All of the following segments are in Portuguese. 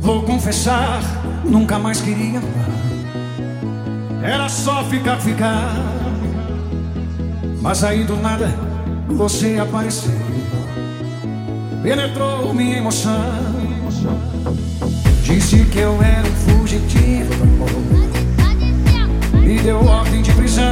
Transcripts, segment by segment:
Vou confessar, nunca mais queria amar. Era só ficar. Mas aí do nada você apareceu, penetrou minha emoção. Disse que eu era um fugitivo do amor, me deu ordem de prisão.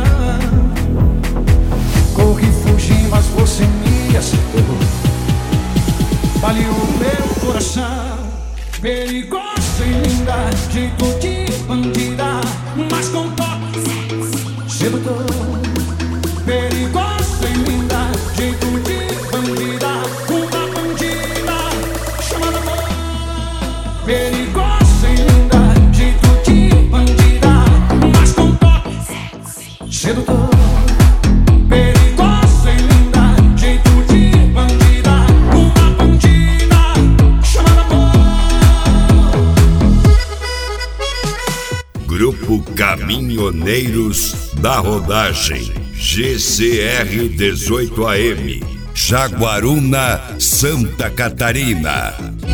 Corri, fugi, mas você me acertou, baleou meu coração. Perigosa e linda, jeito de bandida, mas com toque sedutor. Perigosa e linda, jeito de bandida, uma bandida chamada amor. Perigosa e linda, jeito de bandida, mas com toque sedutor. Perigosa e linda, jeito de bandida, uma bandida chamada amor. Grupo Caminhoneiros da Rodagem, GCR 18AM, Jaguaruna, Santa Catarina.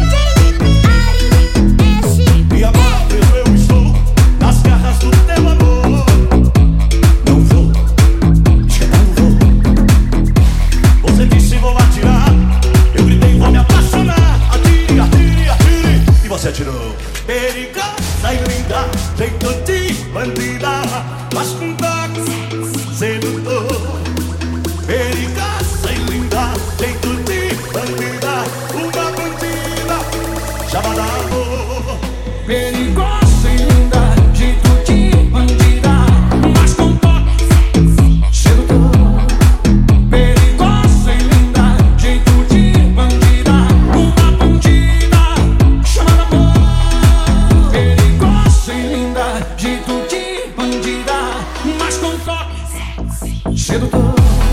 E amado, eu estou nas garras do teu amor. Não vou, não vou. Você disse vou atirar, eu gritei vou me apaixonar. Atire, atire, atire, e você atirou. Perigosa e linda, jeito de bandida, mas com toque sedutor. Perigosa e linda, jeito de bandida, uma bandida chamada amor. Perigosa e linda, jeito de bandida, mas com toque sedutor. Perigosa e linda, jeito de bandida, uma bandida chamada amor. Perigosa e linda, jeito de bandida, mas com toque sedutor.